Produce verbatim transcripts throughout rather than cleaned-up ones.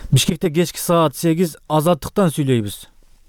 Бишкекте кечки саат сегиз азаттыктан сүйлөйбүз.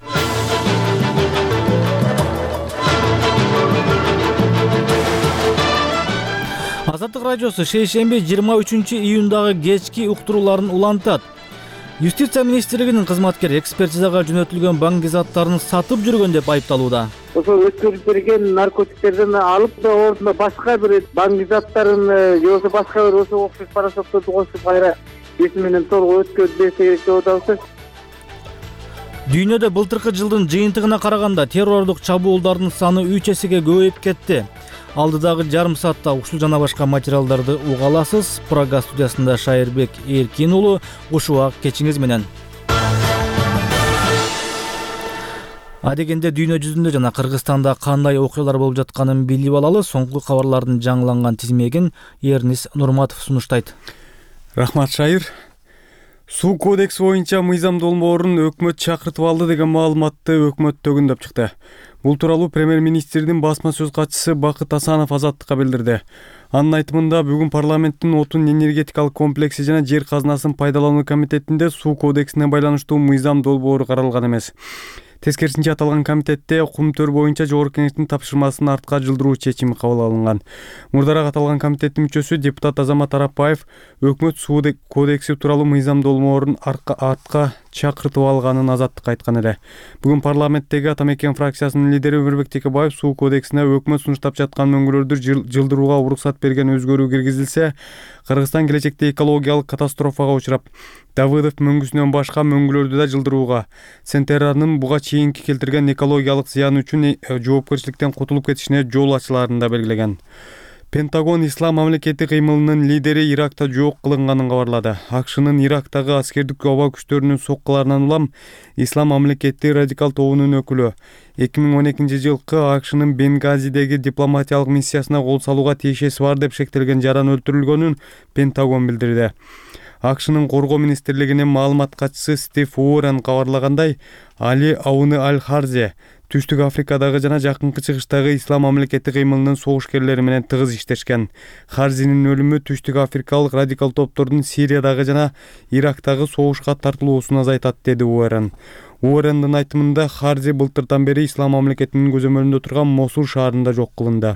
Азаттык радиосу шейшемби жыйырма үчүнчү июндагы кечки уктурууларын улантат. Юстиция министрлигинин кызматкери экспертизага жөнөтүлгөн банк заттарын сатып жүргөн деп айыпталууда. Ошол өткөрүлүп берген наркотиктерден алып да ордуна башка бир банк заттарын же болбосо башка бир ошого окшош парашютторду кошуп кайра беси менен толук өткөрүп берсе керек деп атабыз. Дүйнөдө былтыркы жылдын жыйынтыгына караганда террордук чабуулдардын саны үч эсеге көбөйүп кетти. Алдыдагы жарым саатта ушул жана башка материалдарды уга аласыз. Прага студиясында Шайырбек Эркин уулу, ушуак кечиңиз менен. Адегенде дүйнө жүзүндө жана Кыргызстанда кандай окуялар болуп жатканын билип алалы. Соңку кабарлардын жаңыланган тизмегин Эрнис Нурматов сунуштайт. Рахмат, Шайыр. Суу кодекси боюнча мыйзам долбоорун өкмөт чакыртып алды деген маалыматты өкмөт төгүндөп чыкты. Бул тууралуу премьер-министрдин басма сөз катчысы Бакыт Асанов Азаттыкка билдирди. Анын айтымында бүгүн парламенттин отун энергетикалык комплекси жана жер казынасын пайдалануу комитетинде суу кодексине байланыштуу мыйзам долбоору каралган эмес. Тескерисинче аталган комитетте кумтөр боюнча жогорку кеңештин тапшырмасын артка жылдыруу чечими кабыл алынган. Мурдараак аталган комитеттин мүчөсү депутат Азамат Арапбаев өкмөт суу кодекси тууралуу мыйзам долбоорун артка чакыртып алганын Азаттыкка айткан эле. Бүгүн парламенттеги Ата Мекен фракциясынын лидери Өмүрбек Текебаев суу кодексине өкмөт сунуштап жаткан мөңгүлөрдү жылдырууга уруксат берген өзгөрүү киргизилсе, Кыргызстан келечекте экологиялык катастрофага учурап, Давыдов мөңгүсүнөн башка мөңгүлөрдү да жылдырууга, Сентерранын буга чейинки келтирген экологиялык зыяны үчүн жоопкерчиликтен кутулуп кетишине жол ачыларын да белгилеген. Пентагон Ислам мамлекети кыймылынын лидери Иракта жок кылынганын кабарлады. АКШнын Ирактагы аскердик оба күчтөрүнүн соккуларынан улам Ислам мамлекети радикал тобунун өкүлү эки миң он экинчи жылкы АКШнын Бенгазидеги дипломатиялык миссиясына кол салууга тиешеси бар деп шектелген жаран өлтүрүлгөнүн Пентагон билдирди. АКШнын коргоо министрлигинин маалымат катчысы Стив Уоррен кабарлагандай, Али Ауны Аль-Харзе Түштүк Африкадагы жана жакынкы чыгыштагы Ислам мамлекети кыймылынын согушкерлери менен тыгыз иштешкен. Харзинин өлүмү Түштүк Африкалык радикал топтордун Сириядагы жана Ирактагы согушка тартылуусун азайтат, деди Уоррен. Уоррендин айтымында Харзи былтырдан бери Ислам мамлекетинин көзөмөлүндө турган Мосул шаарында жок кылынды.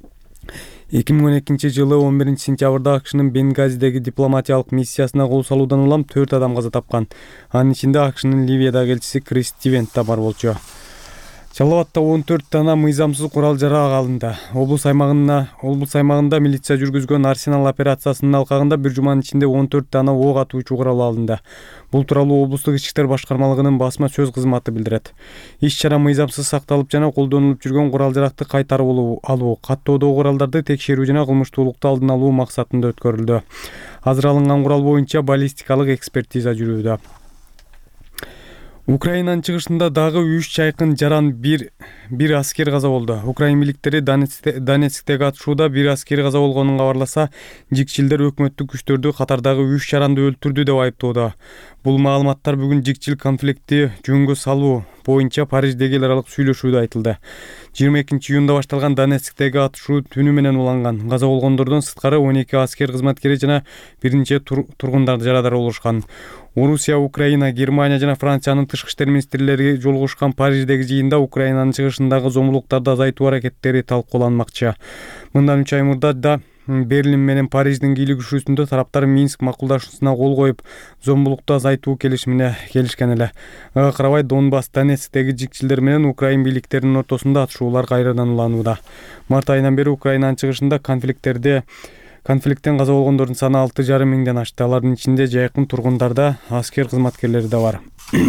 эки миң он экинчи жылы он биринчи сентябрда АКШнын Бенгазидеги дипломатиялык миссиясына кол салуудан улам төрт адам каза тапкан. Анын ичинде АКШнын Ливиядагы элчиси Крис Стивент да бар болчу. Жалал Абадта он төрт дана мыйзамсыз курал-жарак алынды. Облус аймагында облус аймагында милиция жүргүзгөн Арсенал операциясынын алкагында бир жуманын ичинде он төрт дана ок атуучу курал алынды. Бул тууралуу облустук ички иштер башкармалыгынын басма сөз кызматы билдирет. Иш-чара мыйзамсыз сакталып жана колдонулуп жүргөн курал-жаракты кайтарып алуу, каттоодогу куралдарды текшерүү жана кылмыштуулукту алдын алуу максатында өткөрүлдү. Азыр алынган курал боюнча баллистикалык экспертиза жүрүүдө. Украинанын чыгышында дагы үч чайкын жаран бир бир аскер каза болду. Украин бийликтери Донецктеги атышууда бир аскер каза болгонун кабарласа, жикчилдер өкмөттүк күчтөрдү катардагы үч жаранды өлтүрдү деп айыптоодо. Бул маалыматтар бүгүн жикчил конфликти жөнгө салуу боюнча Париждеги эл аралык сүйлөшүүдө айтылды. жыйырма экинчи июнда башталган Донецктеги атышуу түнү менен уланган. Каза болгондордун сырткары он эки аскер кызматкери жана бир нече тургундар жарадар болушкан. Орусия, Украина, Германия жана Франциянын тышкы иштер министрлери жолугушкан Париждеги жыйында Украинанын чыгышындагы зомбулуктарды азайтуу аракеттери талкууланмакчы. Мындан үч ай мурда да Берлин менен Париждин кийлигишүүсүндө тараптар Минск макулдашуусуна кол коюп, зомбулукту азайтуу келишимине келишкен эле. Ага карабай Донбасс, Донецктеги жикчилдер менен Украин бийликтеринин ортосунда атышуулар кайрадан уланууда. Март айынан бери Украинанын чыгышында конфликттерде конфликттен каза болгондордун саны алты жарым миңден ашты. Алардын ичинде жайкын тургундарда аскер кызматкерлери да бар.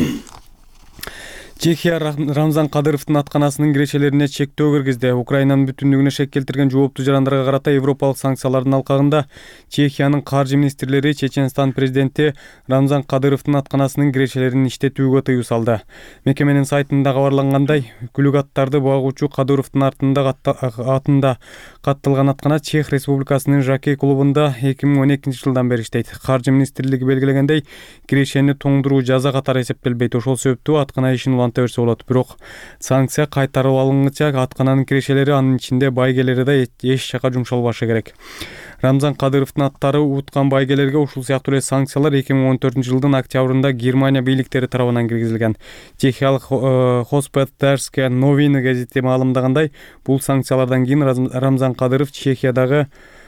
Чехия Рамзан Кадыровдун атканасынын кирешелерине чектөө киргизди. Украинанын бүтүнлүгүнө шек келтирген жооптуу жарандарга карата европалык санкциялардын алкагында Чехиянын каржы министрлери Чеченстан президенти Рамзан Кадыровдун атканасынын кирешелерин иштетүүгө тыюу салды. Мекеменин сайтында кабарлангандай, күлүк аттарды багуучу Кадыровдун артында атында катталган аткана Чех Республикасынын Жокей клубунда эки миң он экинчи жылдан бери иштейт. Каржы министрлиги белгилегендей, кирешени тоңдуруу жаза катары эсептелбейт. Ошол себептүү аткана ишин уланта берсе болот. Бирок санкция кайтарып алынгыча аткананын кирешелери, анын ичинде байгелери да эч жака жумшалбашы керек. Рамзан Кадыровдун аттары уткан байгелерге ушул сыяктуу эле санкциялар эки миң он төртүнчү жылдын октябрында Германия бийликтери тарабынан киргизилген. Чехиялык Hospodarskie Noviny газети маалымдагандай, бул санкциялардан кийин Рамзан Кадыров Чехиядагы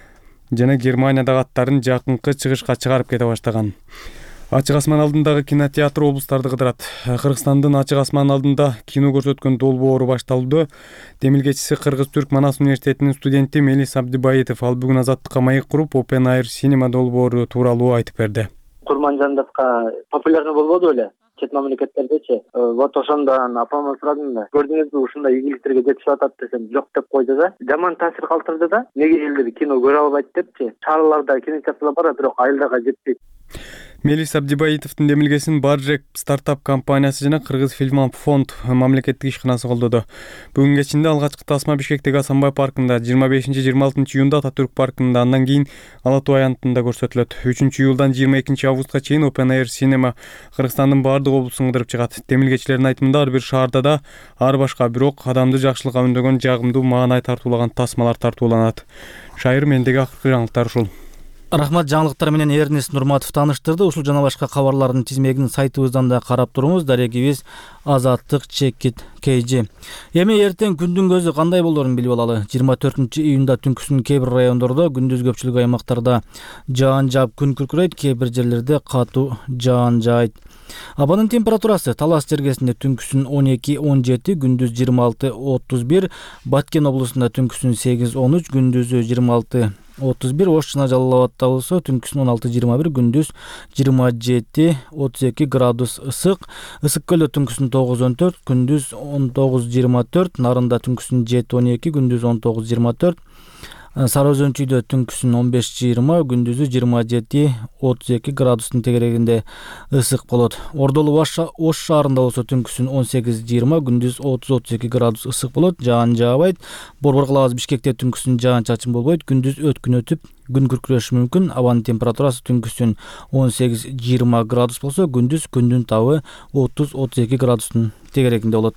жана Германиядагы аттарын жакынкы чыгышка чыгарып кете баштаган. Ачык асман алдындагы кинотеатр облустарды кыдырат. Кыргызстандын Ачык асман алдында кино көрсөткөн долбоору башталды. Демилгечиси Кыргыз-Түрк Манас университетинин студенти Мелис Абдибаитов ал бүгүн Азаттыкка маек куруп Open Air Cinema долбоору тууралуу айтып берди. Курманжандатка популярный болбоду эле. Чет мамлекеттердечи. Вот ошондон апама сурадым да. Көрдүңүзбү ушундай ийгиликтерге жетишип атат десем, жок деп койду да. Жаман таасир калтырды да. Неге элдер кино көрө албайт депчи. Шаарларда кинотеатрлар бар, бирок айылдарга жетпейт. Мелис Абдибаитовдун демилгесин Баржек стартап компаниясы жана Кыргыз Фильм фонд мамлекеттик ишканасы колдоду. Бүгүн кечинде алгачкы тасма Бишкектеги Асанбай паркында, жыйырма бешинчи жыйырма алтынчы июнда Ататүрк паркында, андан кийин Ала Тоо аянтында көрсөтүлөт. үчүнчү июлдан жыйырма экинчи августка чейин Open Air Cinema Кыргызстандын бардык облусун кыдырып чыгат. Демилгечилердин айтымында ар бир шаарда да ар башка, бирок адамды жакшылыкка үндөгөн жагымдуу маанай тартуулаган тасмалар тартууланат. Шайыр, мендеги акыркы жаңылыктар ушул. Рахмат, жаңылыктар менен Эрнест Нурматов тааныштырды. Ушул жана башка кабарлардын тизмегин сайтыбыздан да карап туруңуз. Дарегибиз Азаттык чекит kg. Эми эртең күндүн көзү кандай болорун билип алалы. жыйырма төртүнчү июнда түнкүсүн кээ бир райондордо, күндүз көпчүлүк аймактарда жаан жаап күн күркүрөйт, кээ бир жерлерде катуу жаан жаайт. Абанын температурасы Талас жергесинде түнкүсүн он эки он жети, күндүз жыйырма алты отуз бир, Баткен облусунда түнкүсүн сегиз он үч, күндүзү жыйырма алты отуз бир, Ош жана Жалал Абадта болсо түнкүсүн он алты жыйырма бир, күндүз жыйырма жети отуз эки градус ысык. Ысык көлдө түнкүсүн тогуз он төрт, күндүз он тогуз жыйырма төрт, Нарында түнкүсүн жети он эки, күндүз он тогуз жыйырма төрт. Сары Өзөнчүйдө түнкүсүн он беш жыйырма, күндүзү жыйырма жети отуз эки градустун тегерегинде ысык болот. Ордолу Ош шаарында болсо түнкүсүн он сегиз жыйырма, күндүз отуз отуз эки градус ысык болот, жаан жаабайт. Борбор калабыз Бишкекте түнкүсүн жаан чачын болбойт, күндүз өткүн өтүп, күн күркүрөшү мүмкүн. Абанын температурасы түнкүсүн он сегиз жыйырма градус болсо, күндүз күндүн табы отуз отуз эки градустун тегерегинде болот.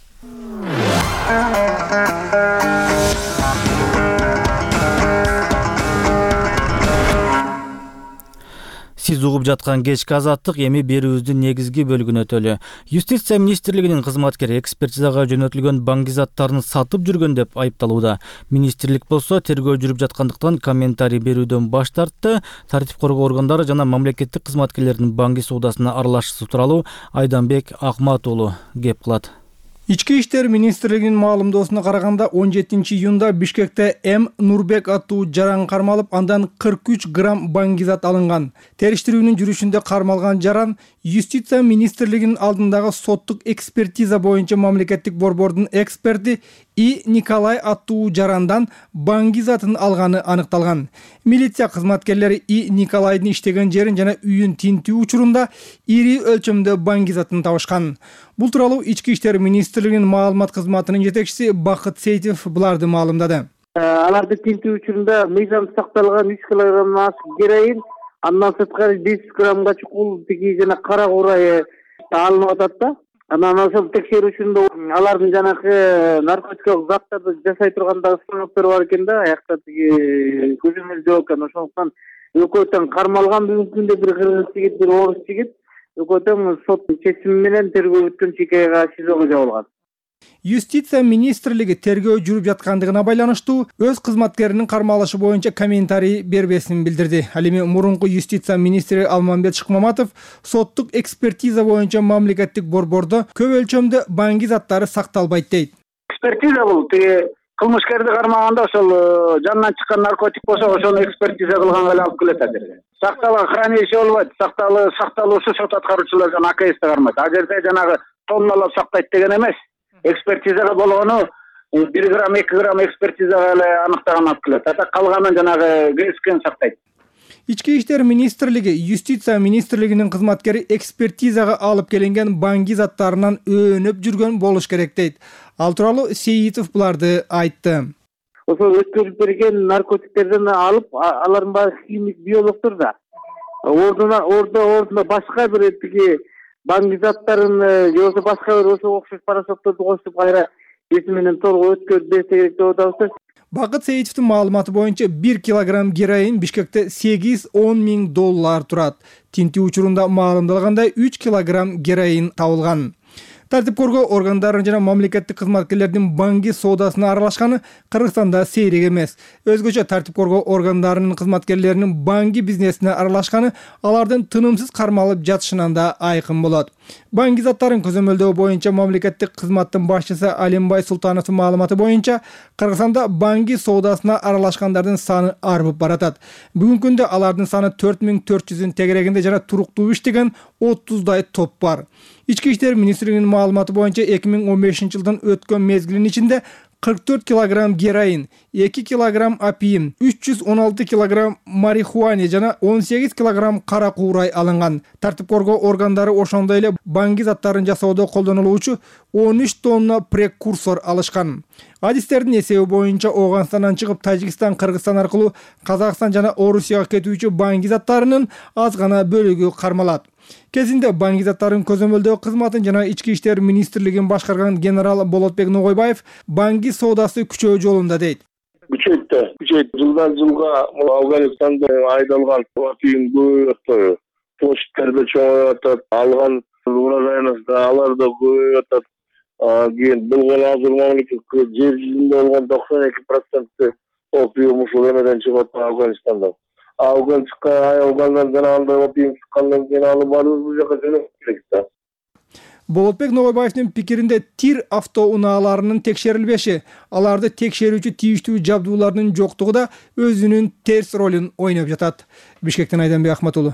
Сиз угуп жаткан кечки Азаттык эми берүүбүздүн негизги бөлүгүнө өтөлү. Юстиция министрлигинин кызматкери экспертизага жөнөтүлгөн баңги заттарын сатып жүргөн деп айыпталууда. Министрлик болсо тергөө жүрүп жаткандыктан комментарий берүүдөн баш тартты. Тартип коргоо органдары жана мамлекеттик кызматкерлердин баңги соодасына аралашышы тууралуу Айданбек Акмат уулу кеп кылат. Ички иштер министрлигинин маалымдоосуна караганда он жетинчи июнда Бишкекте М Нурбек аттуу жаран кармалып, андан кырк үч грамм баңгизат алынган. Териштирүүнүн жүрүшүндө кармалган жаран Юстиция министрлигинин алдындагы соттук экспертиза боюнча мамлекеттик борбордун эксперти И Николай аттуу жарандан баңгизатын алганы аныкталган. Милиция кызматкерлери И Николайдын иштеген жерин жана үйүн тинтүү учурунда ири өлчөмдө баңгизатын табышкан. Бул тууралуу Ички иштер министрлигинин маалымат кызматынын жетекчиси Бакыт Сейитов буларды маалымдады. Аларды тинтүү учурунда мыйзам сакталган үч килограммдан ашык героин, андан сырткары беш граммга чукул тиги жана кара курайы алынып атат да. Анан ошол текшерүү учурунда алардын жанагы наркотикалык заттарды жасай тургандагы станоктор бар экен да, аякта тиги көзөмөл жок экен. Ошондуктан экөө тең кармалган бүгүнкү күндө бир кыргыз жигит, бир орус жигит экөө тең сот чечими менен тергөө бүткөнчө эки айга ШИЗОго жабылган. Юстиция министрлиги тергөө жүрүп жаткандыгына байланыштуу өз кызматкеринин кармалышы боюнча комментарий бербесин билдирди. Ал эми мурунку юстиция министри Алмамбет Шыкмаматов соттук экспертиза боюнча мамлекеттик борбордо көп өлчөмдө баңги заттары сакталбайт дейт. Экспертиза бул тиги кылмышкерди кармаганда ошол жанынан чыккан наркотик болсо ошону экспертиза кылганга эле алып келет азыр. Сакталган хранилище болбойт, сакталуу сакталуусу сот аткаруучулардан А К С'те кармайт. А жерде жанагы тонналап сактайт деген эмес. Экспертизага болгону бир грамм эки грамм экспертизага эле аныктаган алып келет. Ата калганын жанагы грескен сактайт. Ички иштер министрлиги Юстиция министрлигинин кызматкери экспертизага алып келинген баңги заттарынан өөнөп жүргөн болуш керек дейт. Ал тууралуу Сейитов буларды айтты. Ошол өткөрүп берген наркотиктерден алып, алардын баары химик биологдор да. Ордуна ордо ордуна башка бир тиги баңги заттарын же болбосо башка бир ошого окшош парашокторду кошуп кайра беси менен торго өткөрүп берсе керек деп атабыз. Бакыт Сейитовдун маалыматы боюнча бир килограмм героин Бишкекте сегиз он миң доллар турат. Тинтүү учурунда маалымдалгандай үч килограмм героин табылган. Тартип коргоо органдары жана мамлекеттик кызматкерлердин банги соодасына аралашканы Кыргызстанда сейрек эмес. Өзгөчө тартип коргоо органдарынын кызматкерлеринин банги бизнесине аралашканы алардын тынымсыз кармалып жатышынан да айкын болот. Банги заттарын көзөмөлдөө боюнча мамлекеттик кызматтын башчысы Алимбай Султановдун маалыматы боюнча Кыргызстанда банги соодасына аралашкандардын саны арбып баратат. Бүгүнкү күндө алардын саны төрт миң төрт жүздүн тегерегинде жана туруктуу иштеген отуздай топ бар. Ички иштер министрлигинин маалыматы боюнча эки миң он бешинчи жылдын өткөн мезгилинин ичинде кырк төрт килограмм героин, эки килограмм апиим, үч жүз он алты килограмм марихуана жана он сегиз килограмм кара куурай алынган. Тартип коргоо органдары ошондой эле банги заттарын жасоодо колдонулуучу он үч тонна прекурсор алышкан. Адистердин эсеби боюнча Ооганстандан чыгып Тажикстан, Кыргызстан аркылуу Казакстан жана Орусияга кетүүчү банги заттарынын аз гана бөлүгү кармалат. Кезинде банги заттарын көзөмөлдөө кызматын жана ички иштер министрлигин башкарган генерал Болотбек Ногойбаев банги соодасы күчөө жолунда дейт. Күчөйттү. Күчөйт. Жылдан жылга Афганистанда айдалган апиим көбөйөт. Площадьтарда чоңоюп атат. Алган урожайыбызда алар да көбөйүп атат. Кийин болгон азыр мамлекетке жер жүзүндө болгон токсон эки проценти опиум ушул эмеден чыгып атат Афганистанда. Афган чыккан Афгандан жана андай опиум чыккандан кийин алып барып бул жака жөнөтүп керек да. Болотбек Ногойбаевдин пикиринде тир автоунааларынын текшерилбеши, аларды текшерүүчү тийиштүү жабдуулардын жоктугу да өзүнүн терс ролун ойноп жатат. Бишкектен Айданбек Ахматулу.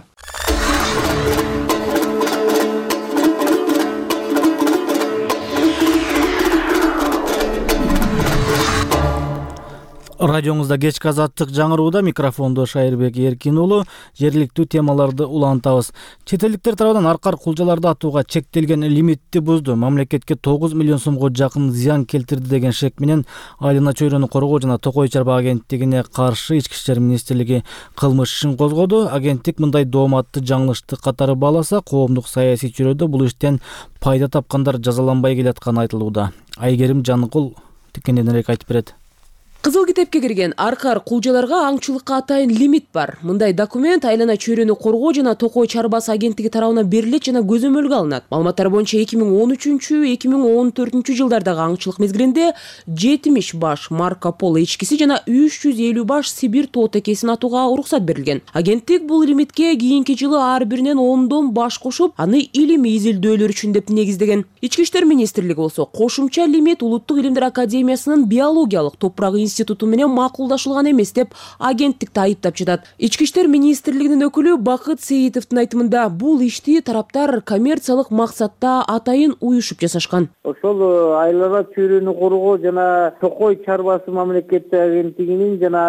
Радиоңузда кечки азаттык жаңырууда микрофондо Шайырбек Эркин уулу. Жергиликтүү темаларды улантабыз. Чет элдиктер тарабынан аркар кулжаларды атууга чектелген лимитти бузду. Мамлекетке тогуз миллион сомго жакын зыян келтирди деген шек менен Айлана чөйрөнү коргоо жана Токой чарба агенттигине каршы Ички иштер министрлиги кылмыш ишин козгоду. Агенттик мындай дооматты жаңылыштык катары бааласа, коомдук саясий чөйрөдө бул иштен пайда тапкандар жазаланбай келатканы айтылууда. Айгерим Жаныкул тикенденирээк айтып берет. Кызыл китепке кирген аркар кулжаларга аңчылыкка атайын лимит бар. Мындай документ Айлана чөйрөнү коргоо жана Токой чарбасы агенттиги тарабынан берилет жана көзөмөлгө алынат. Маалыматтар боюнча эки миң он үчүнчү — эки миң он төртүнчү жылдардагы аңчылык мезгилинде жетимиш баш Марко Поло эчкиси жана үч жүз элүү баш Сибирь тоо текесин атууга уруксат берилген. Агенттик бул лимитке кийинки жылы ар биринен ондон баш кошуп, аны илимий изилдөөлөр үчүн деп негиздеген. Ички иштер министрлиги болсо кошумча лимит Улуттук илимдер академиясынын биологиялык топурак институту менен макулдашылган эмес деп агенттикти айыптап жатат. Ички иштер министрлигинин өкүлү Бакыт Сейитовдун айтымында бул ишти тараптар коммерциялык максатта атайын уюшуп жасашкан. Ошол Айлана чөйрөнү коргоо жана Токой чарбасы мамлекеттик агенттигинин жана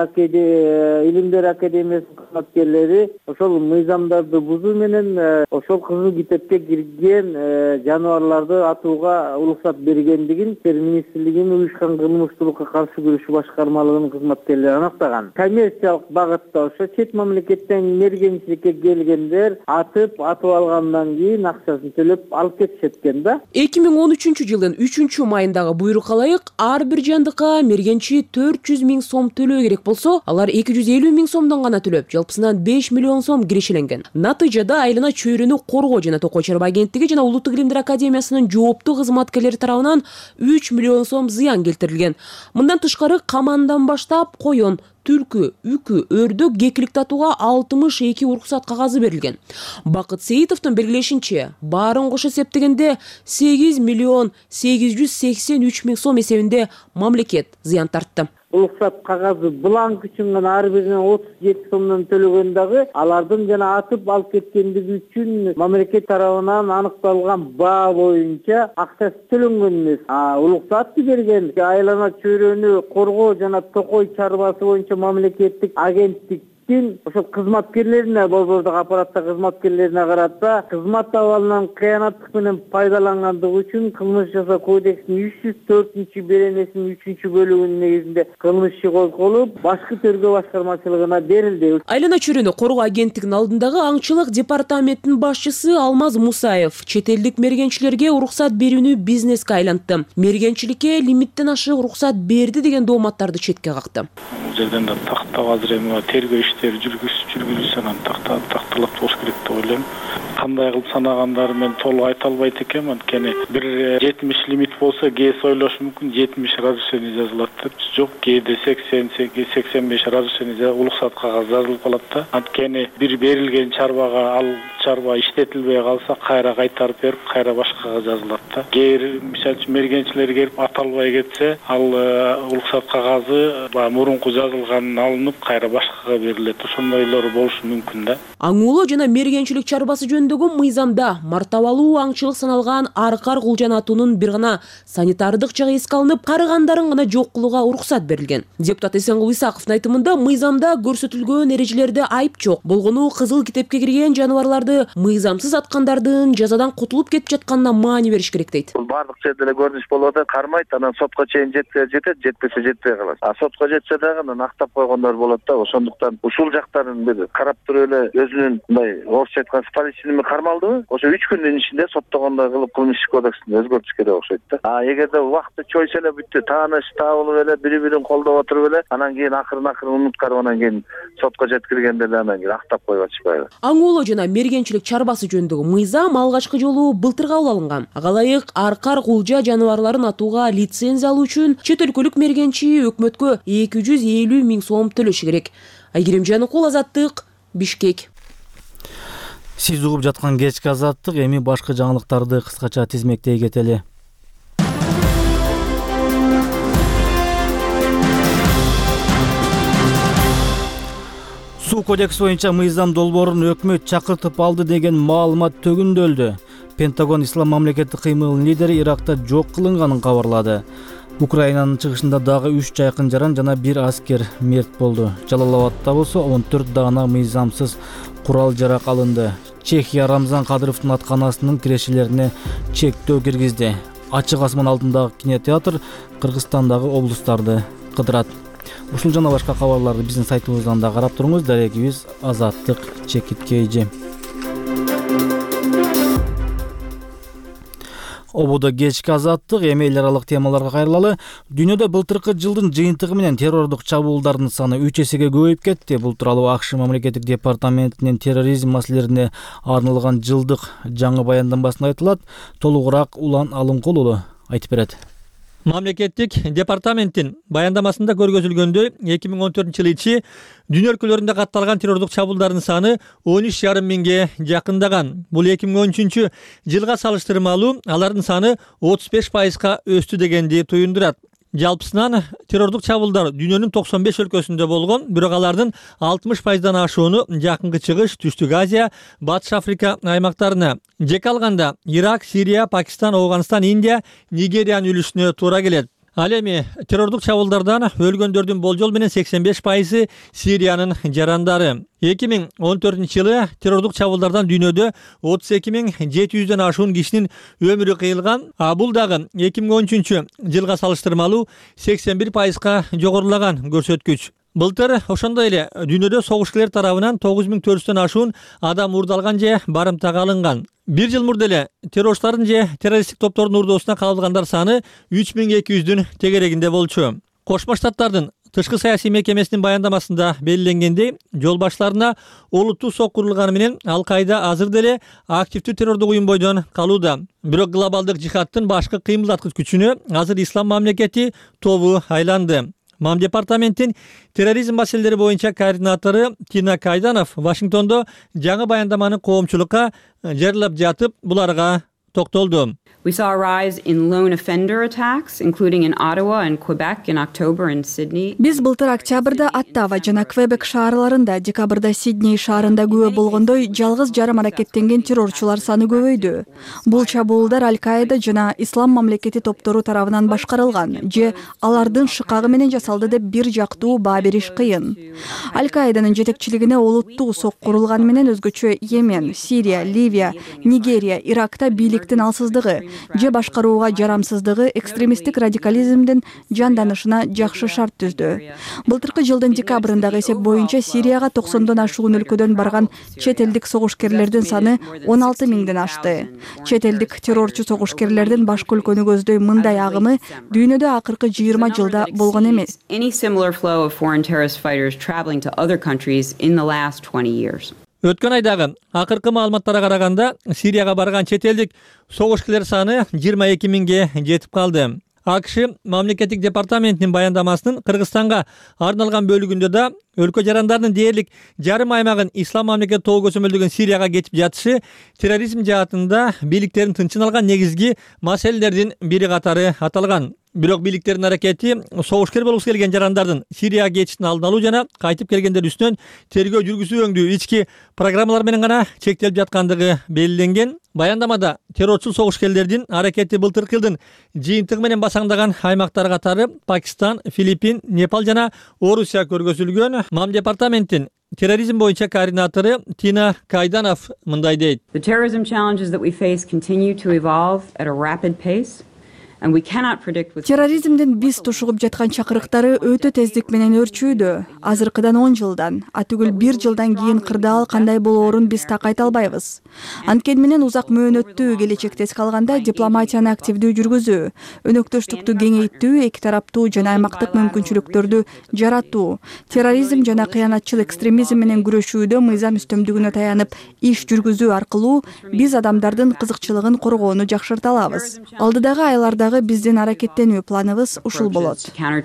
илимдер академиясынын кызматкерлери ошол мыйзамдарды бузуу менен ошол кызыл китепке кирген жаныбарларды атууга уруксат бергендигин министрлигинин уюшкан кылмыштуулукка каршы күрөшүү башкармалыгынын кызматкерлери анактаган. Коммерциялык багытта ошо чет мамлекеттен мергенчиликке келгендер атып атып алгандан кийин акчасын төлөп алып кетишет экен да. эки миң он үчүнчү жылдын үчүнчү майындагы буйрукка ылайык ар бир жандыкка мергенчи төрт жүз миң сом төлөө керек болсо, алар эки жүз элүү миң сомдон гана төлөп, жалпысынан беш миллион сом киришеленген. Натыйжада Айлана чөйрөнү коргоо жана Токой чарба агенттиги жана Улуттук илимдер академиясынын жооптуу кызматкерлери тарабынан үч миллион сом зыян келтирилген. Мындан тышкары камандан баштап коён, түлкү, үкү, өрдөк, кекилик татууга алтымыш эки уруксат кагазы берилген. Бакыт Сейитовдун белгилешинче, баарын кошо эсептегенде сегиз миллион сегиз жүз сексен үч миң сом эсебинде мамлекет зыян тартты. Уруксат кагазы бланк үчүн гана ар биринен отуз жети сомдон төлөгөн дагы алардын жана атып алып кеткендиги үчүн мамлекет тарабынан аныкталган баа боюнча акчасы төлөнгөн эмес. А уруксатты берген Айлана чөйрөнү коргоо жана Токой чарбасы боюнча мамлекеттик агенттик лимиттин ошол кызматкерлерине, борбордук аппараттагы кызматкерлерине карата кызмат абалынан кыянаттык менен пайдалангандыгы үчүн кылмыш жасоо кодексинин үч жүз төртүнчү беренесинин үчүнчү бөлүгүнүн негизинде кылмыш иши козголуп, башкы тергөө башкармачылыгына берилди. Айлана чөйрөнү коргоо агенттигинин алдындагы аңчылык департаментинин башчысы Алмаз Мусаев чет элдик мергенчилерге уруксат берүүнү бизнеске айлантты. Мергенчиликке лимиттен ашык уруксат берди деген дооматтарды четке какты. Бул жерден да тактап азыр эми тергөө иштери жүргүзүлсө анан тактап такталып болуш керек деп ойлойм. Кандай кылып санагандары мен толук айта албайт экенмин. Анткени бир жетимиш лимит болсо кээси ойлош мүмкүн жетимиш разрешение жазылат деп. Жок, кээде сексен сексен беш разрешение уруксат кагазы жазылып калат да. Анткени бир берилген чарбага ал чарба иштетилбей калса кайра кайтарып берип, кайра башкага жазылат да. Кээ мисалы үчүн мергенчилер келип аталбай кетсе, ал уруксат кагазы баягы мурунку жазылганын алынып, кайра башкага берилет. Ошондойлор болушу мүмкүн да. Аңуулоо жана мергенчилик чарбасы жөнүндөгү мыйзамда мартабалуу аңчылык саналган аркар кулжан атуунун бир гана санитардык жагы эске алынып, карыгандарын гана жок кылууга уруксат берилген. Депутат Эсенгул Исаковдун айтымында мыйзамда көрсөтүлгөн эрежелерде айып жок. Болгону кызыл китепке кирген жаныбарларды мыйзамсыз аткандардын жазадан кутулуп кетип жатканына маани бериш керек дейт. Бул бардык жерде эле көрүнүш болуп атат, кармайт, анан сотко чейин жетсе жетет, жетпесе жетпей калат. А сотко жетсе дагы анан актап койгондор болот да. Ошондуктан ушул жактарын бир карап туруп эле өзүнүн мындай орусча айтканда спалищенными кармалдыбы? Ошо үч күндүн ичинде соттогондой кылып кылмыш кодексин өзгөртүш керек окшойт да. А эгерде убакытты чойсо эле бүттү, тааныш табылып эле бири-бирин колдоп отуруп эле, анан кийин акырын-акырын унуткарып анан кийин сотко жеткиргенде эле анан кийин актап коюп атышпайбы? Аңуулоо жана мергенчилик чарбасы жөнүндөгү мыйзам алгачкы жолу былтыр кабыл алынган. Ага ылайык аркар кулжа жаныбарларын атууга лицензия алуу үчүн чет өлкөлүк мергенчи өкмөткө эки жүз элүү миң сом төлөшү керек. Айгерим Жаныкул, Азаттык, Бишкек. Сиз угуп жаткан кечки Азаттык, эми башкы жаңылыктарды кыскача тизмектей кетели. Суу кодекси боюнча мыйзам долбоорун өкмөт чакыртып алды деген маалымат төгүндөлдү. Пентагон Ислам мамлекети кыймылынын лидери Иракта жок кылынганын кабарлады. Украинанын чыгышында дагы үч жайкын жаран жана бир аскер мерт болду. Жалал-Абадта болсо он төрт даана мыйзамсыз курал жарак алынды. Чехия Рамзан Кадыровдун атканасынын кирешелерине чектөө киргизди. Ачык асман алдындагы кинотеатр Кыргызстандагы облустарды кыдырат. Ушул жана башка кабарларды биздин сайтыбыздан да карап туруңуз. Дарегибиз Азаттык чекит кейжи. Ободо кечки Азаттык, эми эл аралык темаларга кайрылалы. Дүйнөдө былтыркы жылдын жыйынтыгы менен террордук чабуулдардын саны үч эсеге көбөйүп кетти. Бул тууралуу АКШ мамлекеттик департаментинин терроризм маселелерине арналган жылдык жаңы баяндамасында айтылат. Толугураак Улан Алынкул уулу айтып берет. Мамлекеттик департаменттин баяндамасында көргөзүлгөндөй, эки миң он төртүнчү жылы ичи дүйнө өлкөлөрүндө катталган террордук чабуулдардын саны он үч жарым миңге жакындаган. Бул эки миң он үчүнчү жылга салыштырмалуу алардын саны отуз беш пайызга өстү дегенди туюндурат. Жалпысынан террордук чабуулдар дүйнөнүн токсон беш өлкөсүндө болгон, бирок алардын алтымыш пайыздан ашууну Жакынкы Чыгыш, Түштүк Азия, Батыш Африка аймактарына, жеке алганда Ирак, Сирия, Пакистан, Афганистан, Индия, Нигериянын үлүшүнө туура келет. Ал эми террордук чабуулдардан өлгөндөрдүн болжол менен сексен беш пайызы Сириянын жарандары. эки миң он төртүнчү жылы террордук чабуулдардан дүйнөдө отуз эки миң жети жүздөн ашуун кишинин өмүрү кыйылган. А бул дагы эки миң он үчүнчү жылга салыштырмалуу сексен бир пайызга жогорулаган көрсөткүч. Былтыр ошондой эле дүйнөдө согушчулар тарабынан тогуз миң төрт жүздөн ашуун адам урдалган же барымтага алынган. Бир жыл мурда эле террористтардын же террористтик топтордун урдоосуна кабылгандар саны үч миң эки жүздүн тегерегинде болчу. Кошмо Штаттардын тышкы саясий мекемесинин баяндамасында белгиленгендей, жол баштарына олуттуу сок курулганы менен Ал-Каида азыр деле активдүү террордук уюм бойдон калууда. Бирок глобалдык жихадтын башкы кыймылдаткыч күчүнө азыр Ислам мамлекети тобу айланды. Мам департаменттин терроризм маселелери боюнча координатору Тина Кайданов Вашингтондо жаңы баяндаманы коомчулукка жарыялап жатып, буларга токтолду. We saw a rise in lone offender attacks, including in Ottawa and Quebec in October and Sydney. Биз былтыр октябрда Оттава жана Квебек шаарларында, декабрда Сидней шаарында күбө болгондой жалгыз жарым аракеттенген террорчулар саны көбөйдү. Бул чабуулдар Аль-Каида жана Ислам мамлекети топтору тарабынан башкарылган же алардын шыкагы менен жасалды деп бир жактуу баа бериш кыйын. Аль-Каиданын жетекчилигине олуттуу сок курулган менен өзгөчө Йемен, Сирия, Ливия, Нигерия, Иракта бийликтин алсыздыгы же башкарууга жарамсыздыгы экстремисттик радикализмдин жанданышына жакшы шарт түздү. Былтыркы жылдын декабрындагы эсеп боюнча Сирияга токсондон ашуун өлкөдөн барган чет элдик согушкерлердин саны он алты миңден ашты. Чет элдик террорчу согушкерлердин башка өлкөнү көздөй мындай агымы дүйнөдө акыркы жыйырма жылда болгон эмес. Any similar flow of foreign terrorist fighters traveling to other countries in the last twenty years. Өткөн айдагы акыркы маалыматтарга караганда Сирияга барган чет элдик согушкерлер саны жыйырма эки миңге жетип калды. АКШ мамлекеттик департаментинин баяндамасынын Кыргызстанга арналган бөлүгүндө да өлкө жарандарынын дээрлик жарым аймагын ислам мамлекети тобу көзөмөлдөгөн Сирияга кетип жатышы терроризм жаатында бийликтердин тынчын алган негизги маселелердин бири катары аталган. Бирок бийликтердин аракети согушкер болуп келген жарандардын Сирияга кетишин алдын алуу жана кайтып келгендер үстүнөн тергөө жүргүзүүңдүү ички программалар менен гана чектелип жаткандыгы белгиленген. Баяндамада террорчул согушкерлердин аракети былтыркы жылдын жыйынтыгы менен басаңдаган аймактар катары Пакистан, Филиппин, Непал жана Орусия көргөзүлгөн. Мам департаменттин терроризм боюнча координатору Тина Кайданов мындай дейт. The terrorism challenges that we face continue to evolve at a rapid pace. Терроризмдин биз тушугуп жаткан чакырыктары өтө тездик менен өрчүүдө. Азыркыдан он жылдан, атүгүл бир жылдан кийин кырдаал кандай болоорун биз так айта албайбыз. Анткени менен узак мөөнөттүү келечекти эске алганда дипломатияны активдүү жүргүзүү, өнөктөштүктү кеңейтүү, эки тараптуу жана аймактык мүмкүнчүлүктөрдү жаратуу, терроризм жана кыянатчыл экстремизм менен күрөшүүдө мыйзам үстөмдүгүнө таянып иш жүргүзүү аркылуу биз адамдардын кызыкчылыгын коргоону жакшырта алабыз. Алдыдагы айларда биздин аракеттенүү планыбыз ушул болот.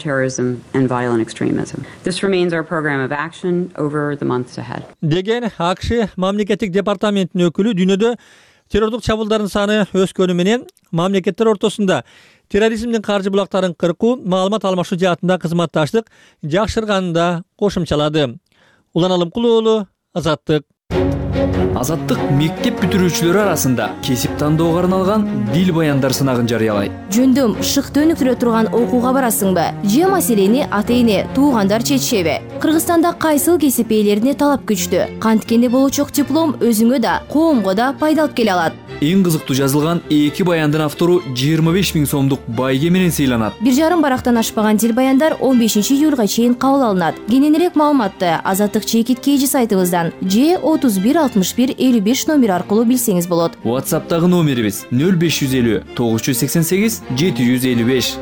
Деген АКШ мамлекеттик департаментинин өкүлү дүйнөдө террордук чабуулдардын саны өскөнү менен мамлекеттер ортосунда терроризмдин каржы булактарын кыркуу, маалымат алмашуу жаатында кызматташтык жакшырганын да кошумчалады. Улан Алымкулуу уулу, Азаттык. Азаттык мектеп бүтүрүүчүлөрү арасында кесип тандоого арналган дил баяндар сынагын жарыялайт. Жөндөм шыкты өнүктүрө турган окууга барасыңбы? Же маселени ата-эне, туугандар чечишеби? Кыргызстанда кайсыл кесип ээлерине талап күчтүү? Канткени болочок диплом өзүңө да, коомго да пайда алып келе алат. Эң кызыктуу жазылган эки баяндын автору жыйырма беш миң сомдук байге менен сыйланат. Бир жарым барактан ашпаган дил баяндар он бешинчи июлга чейин кабыл алынат. Кененирээк маалыматты Азаттык чекит кейжи сайтыбыздан же отуз бир алтымыш бир элүү беш номер аркылуу билсеңиз болот. WhatsApp'тагы номерибиз нөл беш жүз элүү тогуз жүз сексен сегиз жети жүз элүү беш.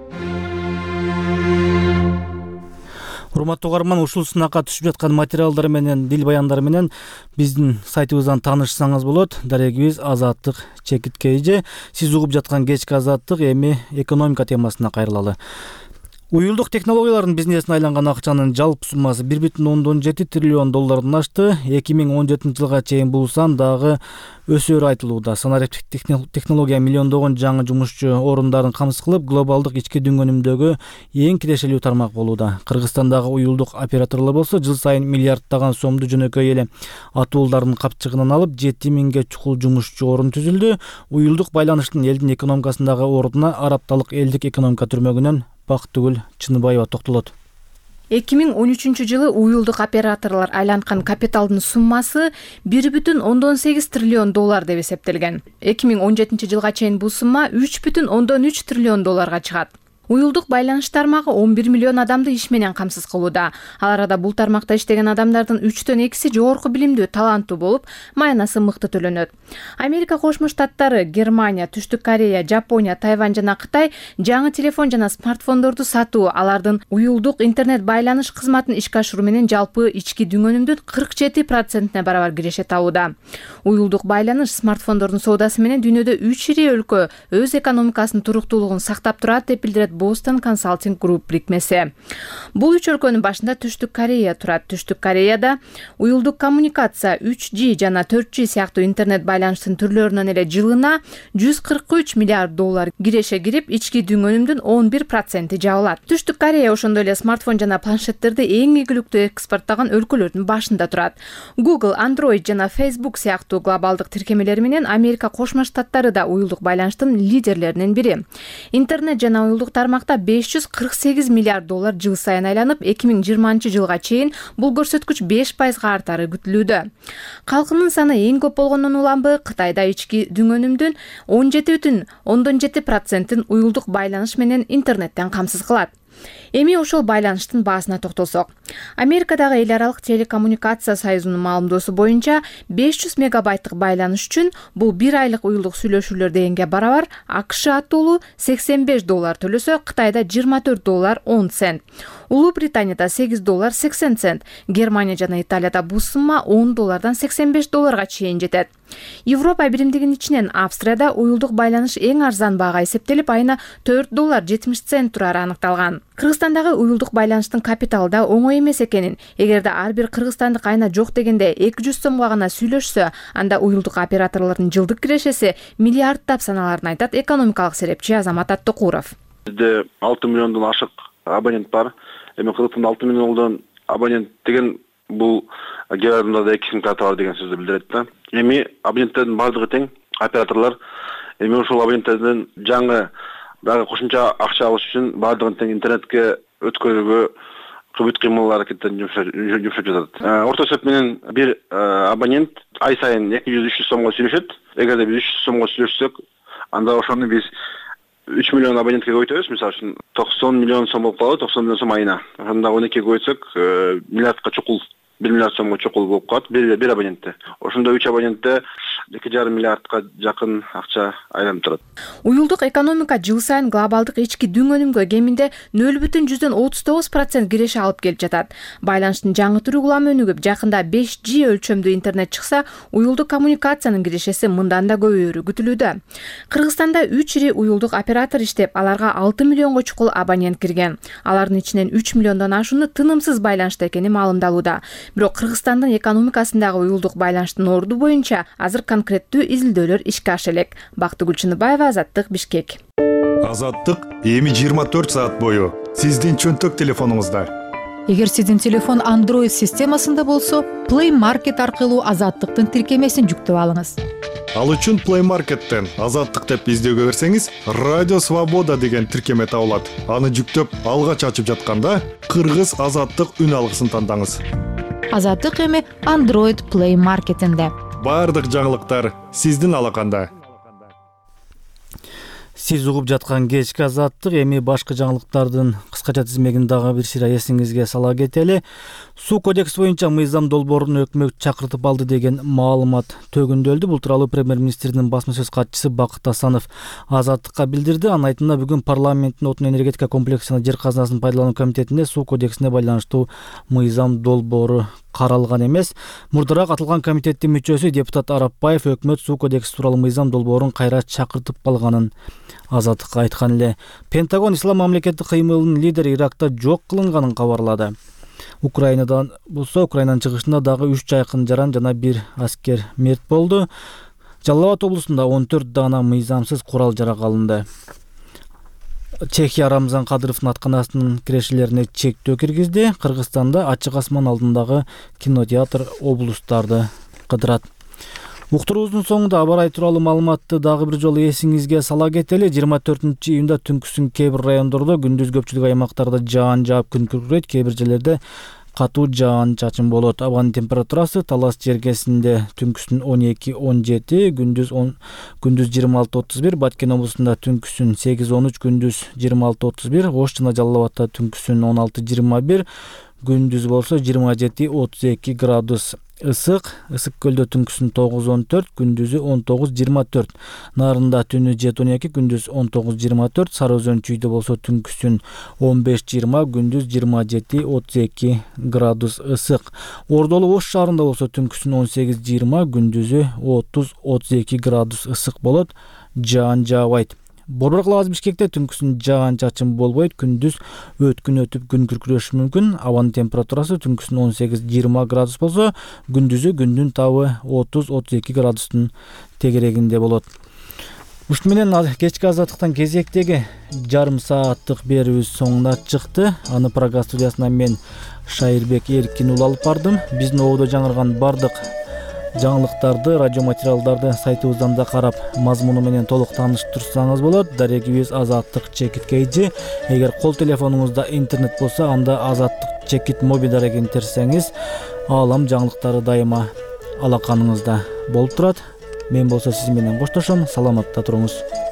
Урматтуу угарман, ушул сынакка түшүп жаткан материалдар менен, дил баяндары менен биздин сайтыбыздан таанышсаңыз болот. Дарегибиз Азаттык чекит кейжи. Сиз угуп жаткан кечки Азаттык эми экономика темасына кайрылалы. Уюлдук технологиялардын бизнесине айланган акчанын жалпы суммасы бир бүтүн ондон жети триллион доллардан ашты. эки миң он жетинчи жылга чейин бул сан дагы өсөөрү айтылууда. Санариптик технология миллиондогон жаңы жумушчу орундарын камсыз кылып, глобалдык ички дүнгөнүмдөгү эң кирешелүү тармак болууда. Кыргызстандагы уюлдук операторлор болсо жыл сайын миллиарддаган сомду жөнөкөй эле атуулдардын капчыгынан алып, жети миңге чукул жумушчу орун түзүлдү. Уюлдук байланыштын элдин экономикасындагы ордуна арапталык элдик экономика түрмөгүнөн Бактыгүл Чыныбаева токтолот. эки миң он үчүнчү жылы уюлдук операторлор айланткан капиталдын суммасы бир бүтүн ондон сегиз триллион доллар деп эсептелген. эки миң он жетинчи жылга чейин бул сумма үч бүтүн ондон үч триллион долларга чыгат. Уюлдук байланыш тармагы он бир миллион адамды иш менен камсыз кылууда. Ал арада бул тармакта иштеген адамдардын үчтөн экиси жогорку билимдүү, таланттуу болуп, маянасы мыкты төлөнөт. Америка Кошмо Штаттары, Германия, Түштүк Корея, Жапония, Тайвань жана Кытай жаңы телефон жана смартфондорду сатуу, алардын уюлдук интернет байланыш кызматын ишке ашыруу менен жалпы ички дүнгөнүмдүн кырк жети процентине барабар киреше табууда. Уюлдук байланыш смартфондордун соодасы менен дүйнөдө үч ири өлкө өз экономикасынын туруктуулугун сактап турат деп билдирет Boston Consulting Group бирикмеси. Бул үч өлкөнүн башында Түштүк Корея турат. Түштүк Кореяда уюлдук коммуникация үч джи жана төрт джи сыяктуу интернет байланыштын түрлөрүнөн эле жылына жүз кырк үч миллиард доллар киреше кирип, ички дүң өнүмдүн он бир проценти жабылат. Түштүк Корея ошондой эле смартфон жана планшеттерди эң ийгиликтүү экспорттогон өлкөлөрдүн башында турат. Google, Android жана Facebook сыяктуу глобалдык тиркемелери менен Америка Кошмо Штаттары да уюлдук байланыштын лидерлеринин бири. Интернет жана уюлдук тармакта беш жүз кырк сегиз миллиард доллар жыл сайын айланып, эки миң жыйырманчы жылга чейин бул көрсөткүч беш пайызга артары күтүлүүдө. Калкынын саны эң көп болгондон уламбы Кытайда ички дүң өнүмдүн он жети бүтүн ондон жети процентин уюлдук байланыш менен интернеттен камсыз кылат. Эми ошол байланыштын баасына токтолсок. Америкадагы эл аралык телекоммуникация союзунун маалымдоосу боюнча беш жүз мегабайттык байланыш үчүн бул бир айлык уюлдук сүйлөшүүлөр дегенге барабар. АКШ аттуулу сексен беш доллар төлөсө, Кытайда жыйырма төрт доллар он цент. Улуу Британияда сегиз доллар сексен цент, Германия жана Италияда бул сумма он доллардан сексен беш долларга чейин жетет. Европа биримдигинин ичинен Австрияда уюлдук байланыш эң арзан баага эсептелип, айына төрт доллар жетимиш цент турары аныкталган. Кыргызстандагы уюлдук байланыштын капиталы да оңой эмес экенин, эгерде ар бир кыргызстандык айына жок дегенде эки жүз сомго гана сүйлөшсө, анда уюлдук операторлордун жылдык кирешеси миллиарддап саналарын айтат экономикалык серепчи Азамат Аттокуров. Бизде алты миллиондон ашык абонент бар. Эми Кыргызстанда алты миллиондон абонент деген бул кээ адамдарда эки сиң тартып бар деген сөздү билдирет да. Эми абоненттердин бардыгы тең, операторлор эми ошол абоненттерден жаңы дагы кошумча акча алыш үчүн бардыгын тең интернетке өткөрүүгө бүт кыймыл аракеттерин жумшап жатат. Орто эсеп менен бир абонент ай сайын эки жүз үч жүз сомго сүйлөшөт. Эгерде биз үч жүз сомго сүйлөшсөк, анда ошону биз үч миллион абонентке көбөйтөбүз. Мисалы үчүн токсон миллион сом болуп калат, токсон миллион сом айына. Ошондо он экиге көбөйтсөк, миллиардка чукул, бир миллиард сомго чукул болуп калат бир бир абонентте. Ошондо үч абонентте эки жарым миллиардка жакын акча айланып турат. Уюлдук экономика жыл сайын глобалдык ички дүң өнүмгө кеминде нөл бүтүн жүздөн отуз тогуз процент киреше алып келип жатат. Байланыштын жаңы түрү улам өнүгүп, жакында беш джи өлчөмдүү интернет чыкса, уюлдук коммуникациянын кирешеси мындан да көбөйөрү күтүлүүдө. Кыргызстанда үч ири уюлдук оператор иштеп, аларга алты миллионго чукул абонент кирген. Алардын ичинен үч миллиондон ашууну тынымсыз байланышта экени маалымдалууда. Бирок Кыргызстандын экономикасындагы уюлдук байланыштын орду боюнча азыр конкреттүү изилдөөлөр ишке аша элек. Бактыгүл Чыныбаева, Азаттык, Бишкек. Азаттык эми жыйырма төрт саат бою сиздин чөнтөк телефонуңузда. Эгер сиздин телефон Android системасында болсо, Play Market аркылуу Азаттыктын тиркемесин жүктөп алыңыз. Ал үчүн Play Market'тен Азаттык деп издөөгө берсеңиз, Радио Свобода деген тиркеме табылат. Аны жүктөп, алгач ачып жатканда Кыргыз Азаттык үн алгысын тандаңыз. Азаттык эми Android Play Market'инде. Бардык жаңылыктар сиздин алаканда. Сиз угуп жаткан кечки Азаттык. Эми башка жаңылыктардын кыскача тизмегин дагы бир сыйра эсиңизге сала кетели. Суу кодекси боюнча мыйзам долбоорун өкмөт чакыртып алды деген маалымат төгүндөлдү. Бул тууралуу премьер-министрдин басма сөз катчысы Бакыт Асанов Азаттыкка билдирди. Анын айтымында бүгүн парламенттин отун энергетика комплекси жана жер казынасын пайдалануу комитетинде суу кодексине байланыштуу мыйзам долбоору каралган эмес. Мурдараак аталган комитеттин мүчөсү депутат Арапбаев өкмөт суу кодекси тууралуу мыйзам долбоорун кайра чакыртып калганын Азаттыкка айткан эле. Пентагон ислам мамлекети кыймылынын лидери Иракта жок кылынганын кабарлады. Украинадан болсо, Украинанын чыгышында дагы үч жайкын жаран жана бир аскер мерт болду. Жалал Абад облусунда он төрт дана мыйзамсыз курал жарак алынды. Чехия Рамзан Кадыровдун атканасынын кирешелерине чектөө киргизди. Кыргызстанда ачык асман алдындагы кинотеатр облустарды кыдырат. Уктуруубуздун соңунда аба ырайы тууралуу маалыматты дагы бир жолу эсиңизге сала кетели. жыйырма төртүнчү июнда түнкүсүн кээ бир райондордо, күндүз көпчүлүк аймактарда жаан жаап күн күркүрөйт, кээ бир жерлерде катуу жаан чачын болот. Абанын температурасы Талас жергесинде түнкүсүн он эки он жети, күндүз күндүз жыйырма алты отуз бир, Баткен облусунда түнкүсүн сегиз он үч, күндүз жыйырма алты отуз бир, Ош жана Жалал Абадта түнкүсүн он алты жыйырма бир, күндүз болсо жыйырма жети отуз эки градус ысык. Ысык көлдө түнкүсүн тогуз он төрт, күндүзү он тогуз жыйырма төрт. Нарында түнү жети он эки, күндүз он тогуз жыйырма төрт. Сары Өзөн чүйдө болсо түнкүсүн он беш жыйырма, күндүз жыйырма жети отуз эки градус ысык. Ордолу Ош шаарында болсо түнкүсүн он сегиз жыйырма, күндүзү отуз отуз эки градус ысык болот. Жаан жаабайт. Борбор каласы Бишкекте түнкүсүн жаан чачын болбойт, күндүз өткүн өтүп күн күркүрөшү мүмкүн. Абанын температурасы түнкүсүн он сегиз жыйырма градус болсо, күндүзү күндүн табы отуз отуз эки градустун тегерегинде болот. Ушун менен кечки азаттыктан кезектеги жарым сааттык берүүбүз соңуна чыкты. Аны Прага студиясынан мен Шайырбек Эркин уулу алып бардым. Биздин ободо жаңырган бардык жаңылыктарды, радио материалдарды сайтыбыздан да карап, мазмуну менен толук тааныштырсаңыз болот. Дарегибиз Азаттык чекит кейжи. Эгер кол телефонуңузда интернет болсо, анда Азаттык чекит мобил дарегин терсеңиз, аалам жаңылыктары дайыма алаканыңызда болуп турат. Мен болсо сиз менен коштошом. Саламатта туруңуз.